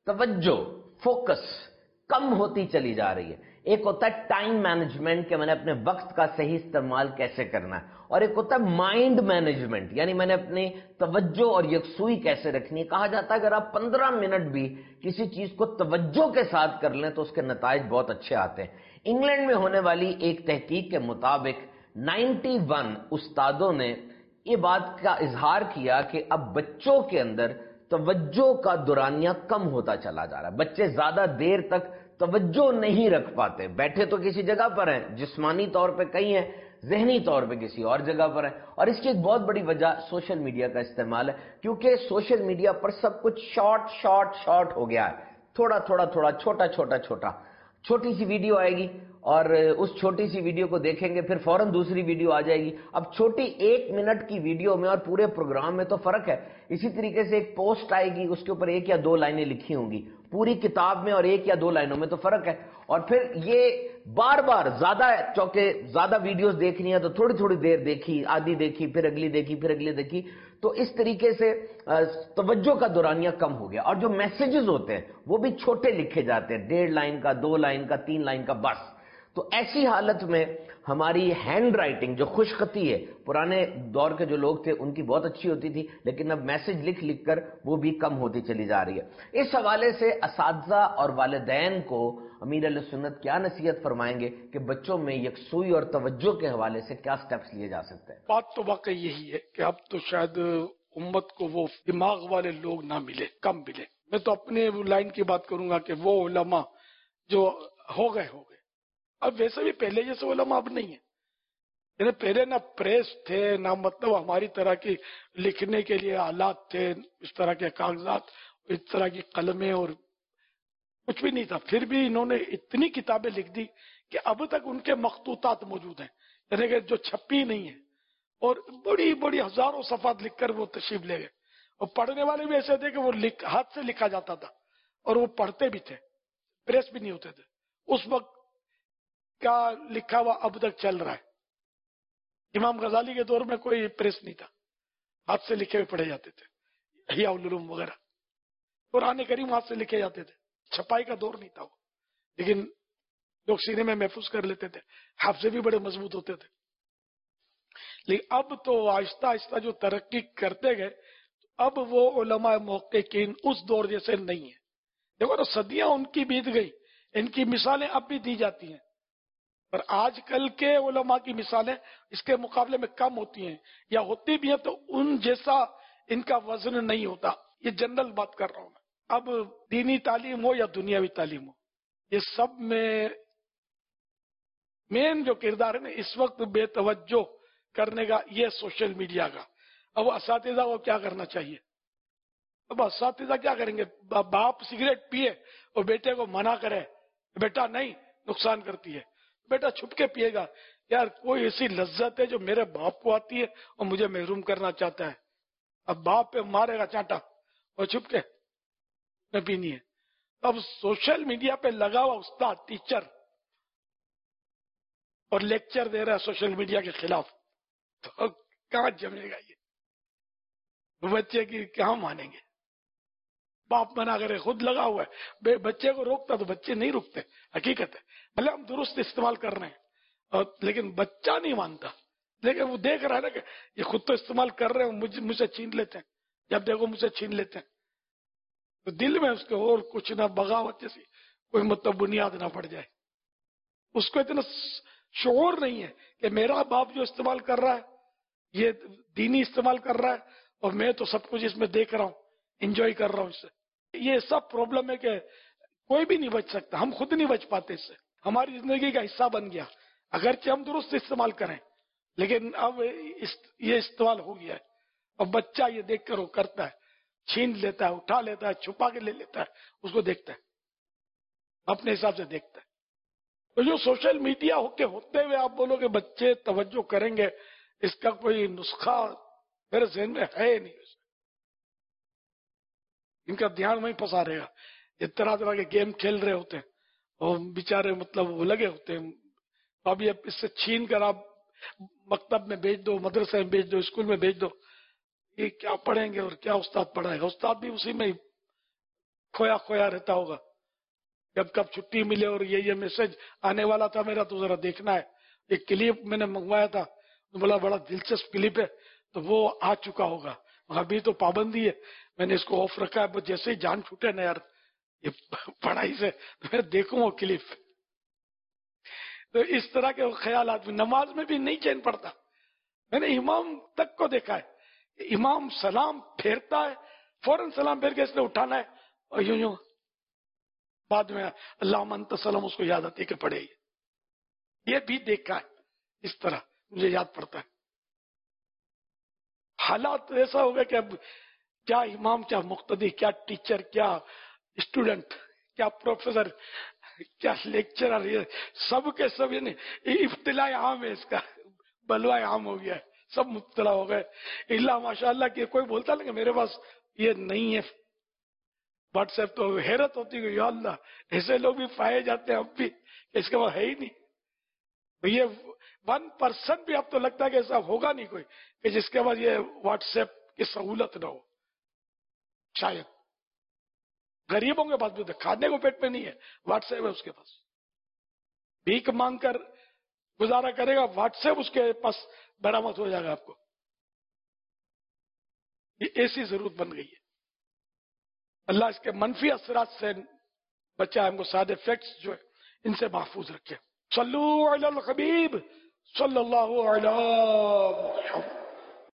توجہ، فوکس کم ہوتی چلی جا رہی ہے. ایک ہوتا ہے ٹائم مینجمنٹ کہ میں نے اپنے وقت کا صحیح استعمال کیسے کرنا ہے، اور ایک ہوتا ہے مائنڈ مینجمنٹ یعنی میں نے اپنی توجہ اور یکسوئی کیسے رکھنی ہے. کہا جاتا ہے اگر آپ 15 منٹ بھی کسی چیز کو توجہ کے ساتھ کر لیں تو اس کے نتائج بہت اچھے آتے ہیں. انگلینڈ میں ہونے والی ایک تحقیق کے مطابق 91 استادوں نے یہ بات کا اظہار کیا کہ اب بچوں کے اندر توجہ کا دورانیہ کم ہوتا چلا جا رہا ہے. بچے زیادہ دیر تک توجہ نہیں رکھ پاتے، بیٹھے تو کسی جگہ پر ہیں، جسمانی طور پہ کہیں ہیں، ذہنی طور پہ کسی اور جگہ پر ہیں. اور اس کی ایک بہت بڑی وجہ سوشل میڈیا کا استعمال ہے، کیونکہ سوشل میڈیا پر سب کچھ شارٹ ہو گیا ہے. تھوڑا چھوٹا چھوٹی سی ویڈیو آئے گی اور اس چھوٹی سی ویڈیو کو دیکھیں گے، پھر فوراً دوسری ویڈیو آ جائے گی. اب چھوٹی 1 منٹ کی ویڈیو میں اور پورے پروگرام میں تو فرق ہے. اسی طریقے سے ایک پوسٹ آئے گی، اس کے اوپر 1 یا 2 لائنیں لکھی ہوں گی. پوری کتاب میں اور 1 یا 2 لائنوں میں تو فرق ہے. اور پھر یہ بار زیادہ ویڈیوز دیکھنی ہے تو تھوڑی دیر دیکھی، آدھی دیکھی، پھر اگلی دیکھی. تو اس طریقے سے توجہ کا دورانیہ کم ہو گیا. اور جو میسیجز ہوتے ہیں وہ بھی چھوٹے لکھے جاتے ہیں، 1.5 لائن کا، 2 لائن کا، 3 لائن کا بس. تو ایسی حالت میں ہماری ہینڈ رائٹنگ جو خوش خطی ہے، پرانے دور کے جو لوگ تھے ان کی بہت اچھی ہوتی تھی، لیکن اب میسج لکھ کر وہ بھی کم ہوتی چلی جا رہی ہے. اس حوالے سے اساتذہ اور والدین کو امیر اہل سنت کیا نصیحت فرمائیں گے کہ بچوں میں یکسوئی اور توجہ کے حوالے سے کیا سٹیپس لیے جا سکتے ہیں؟ بات تو واقعی یہی ہے کہ اب تو شاید امت کو وہ دماغ والے لوگ نہ ملے، کم ملے. میں تو اپنے لائن کی بات کروں گا کہ وہ علماء جو ہو گئے اب ویسے بھی پہلے جیسے علماء اب نہیں ہیں. یعنی پہلے نہ پریس تھے، نہ مطلب ہماری طرح کی لکھنے کے لیے آلات تھے، اس طرح کے کاغذات، اس طرح کی قلمیں، اور کچھ بھی نہیں تھا. پھر بھی انہوں نے اتنی کتابیں لکھ دی کہ اب تک ان کے مخطوطات موجود ہیں، یعنی کہ جو چھپی نہیں ہے، اور بڑی بڑی ہزاروں صفحات لکھ کر وہ تشریف لے گئے. اور پڑھنے والے بھی ایسے تھے کہ وہ ہاتھ سے لکھا جاتا تھا اور وہ پڑھتے بھی تھے، پریس بھی نہیں ہوتے تھے. اس وقت کا لکھا ہوا اب تک چل رہا ہے. امام غزالی کے دور میں کوئی پریس نہیں تھا، ہاتھ سے لکھے ہوئے پڑھے جاتے تھے، احیاء العلوم وغیرہ. قرآن کریم ہاتھ سے لکھے جاتے تھے، چھپائی کا دور نہیں تھا وہ، لیکن لوگ سینے میں محفوظ کر لیتے تھے، حافظے بھی بڑے مضبوط ہوتے تھے. لیکن اب تو آہستہ آہستہ جو ترقی کرتے گئے، اب وہ علماء محققین اس دور جیسے نہیں ہیں. دیکھو تو صدیاں ان کی بیت گئی، ان کی مثالیں اب بھی دی جاتی ہیں، پر آج کل کے علماء کی مثالیں اس کے مقابلے میں کم ہوتی ہیں، یا ہوتی بھی ہیں تو ان جیسا ان کا وزن نہیں ہوتا. یہ جنرل بات کر رہا ہوں میں. اب دینی تعلیم ہو یا دنیاوی تعلیم ہو، یہ سب میں مین جو کردار ہے نا اس وقت بے توجہ کرنے کا، یہ سوشل میڈیا کا. اب اساتذہ کو کیا کرنا چاہیے؟ اب اساتذہ کیا کریں گے؟ باپ سگریٹ پیے اور بیٹے کو منع کرے، بیٹا نہیں، نقصان کرتی ہے، بیٹا چھپ کے پیے گا. یار کوئی ایسی لذت ہے جو میرے باپ کو آتی ہے اور مجھے محروم کرنا چاہتا ہے. اب باپ پہ مارے گا چانٹا اور چھپ کے میں پینی ہے. اب سوشل میڈیا پہ لگا ہوا استاد ٹیچر اور لیکچر دے رہا ہے سوشل میڈیا کے خلاف، تو کہاں جمے گا؟ یہ بچے کی کہاں مانیں گے؟ باپ منع کرے، خود لگا ہوا ہے، بچے کو روکتا تو بچے نہیں رکتے. حقیقت ہے، بھلے ہم درست استعمال کر رہے ہیں لیکن بچہ نہیں مانتا. لیکن وہ دیکھ رہا ہے نا کہ یہ خود تو استعمال کر رہے ہیں، مجھ سے چھین لیتے ہیں، جب دیکھو مجھ سے چھین لیتے ہیں، تو دل میں اس کے اور کچھ نہ بغاوت جیسی کوئی مطلب بنیاد نہ پڑ جائے. اس کو اتنا شعور نہیں ہے کہ میرا باپ جو استعمال کر رہا ہے یہ دینی استعمال کر رہا ہے اور میں تو سب کچھ اس میں دیکھ رہا ہوں، انجوائے کر رہا ہوں اس سے. یہ سب پرابلم ہے کہ کوئی بھی نہیں بچ سکتا، ہم خود نہیں بچ پاتے اس سے. ہماری زندگی کا حصہ بن گیا، اگرچہ ہم درست استعمال کریں، لیکن اب یہ استعمال ہو گیا ہے. اب بچہ یہ دیکھ کر وہ کرتا ہے، چھین لیتا ہے، اٹھا لیتا ہے، چھپا کے لے لیتا ہے، اس کو دیکھتا ہے، اپنے حساب سے دیکھتا ہے. تو جو سوشل میڈیا ہوتے ہوئے آپ بولو کہ بچے توجہ کریں گے، اس کا کوئی نسخہ میرے ذہن میں ہے نہیں. ان کا دھیان وہیں پھنسا رہے گا. یہ طرح طرح کے گیم کھیل رہے ہوتے ہیں اور بیچارے مطلب وہ لگے ہوتے ہیں. اب یہ اس سے چھین کر آپ مکتب میں بھیج دو، مدرسے میں بھیج دو، اسکول میں بھیج دو، یہ کیا پڑھیں گے اور کیا استاد پڑھائے گا؟ استاد بھی اسی میں کھویا کھویا رہتا ہوگا، جب کب چھٹی ملے اور یہ میسج آنے والا تھا میرا تو ذرا دیکھنا ہے. ایک کلپ میں نے منگوایا تھا تو بولا بڑا دلچسپ کلپ ہے، تو وہ آ چکا ہوگا. ابھی تو پابندی ہے، میں نے اس کو آف رکھا ہے، جیسے ہی جان چھوٹے نا یار یہ پڑھائی سے تو میں دیکھوں وہ کلپ. تو اس طرح کے خیالات میں نماز میں بھی نہیں چین پڑتا. میں نے امام تک کو دیکھا ہے، امام سلام پھیرتا ہے، فوراً سلام پھیر کے اس نے اٹھانا ہے اور یوں یوں بعد میں اللہم انت السلام اس کو یاد آتی کہ پڑھے. یہ بھی دیکھا ہے، اس طرح مجھے یاد پڑتا ہے. حالات ایسا ہو گیا کہ اب کیا امام، کیا مقتدی، کیا ٹیچر، کیا اسٹوڈنٹ، کیا پروفیسر، کیا لیکچرر، یہ سب کے سب یعنی ابتلا عام ہے، اس کا بلوا عام ہو گیا ہے، سب مبتلا ہو گئے. اللہ ماشاء اللہ کہ کوئی بولتا نہیں کہ میرے پاس یہ نہیں ہے واٹس ایپ، تو حیرت ہوتی ہے یا اللہ ایسے لوگ بھی پائے جاتے ہیں اب بھی کہ اس کے پاس ہے ہی نہیں. یہ 1% بھی اب تو لگتا ہے کہ ایسا ہوگا نہیں کوئی کہ جس کے بعد یہ واٹس ایپ کی سہولت نہ ہو. شاید غریبوں کے پاس بھی کھانے کو پیٹ میں نہیں ہے، واٹس ایپ ہے اس کے پاس، بھیک مانگ کر گزارا کرے گا، واٹس ایپ اس کے پاس برآمد ہو جائے گا آپ کو. یہ ایسی ضرورت بن گئی ہے. اللہ اس کے منفی اثرات سے بچہ ہم کو سائیڈ افیکٹس جو ہے ان سے محفوظ رکھے. صلو علی الحبیب صلی اللہ علیہ وسلم.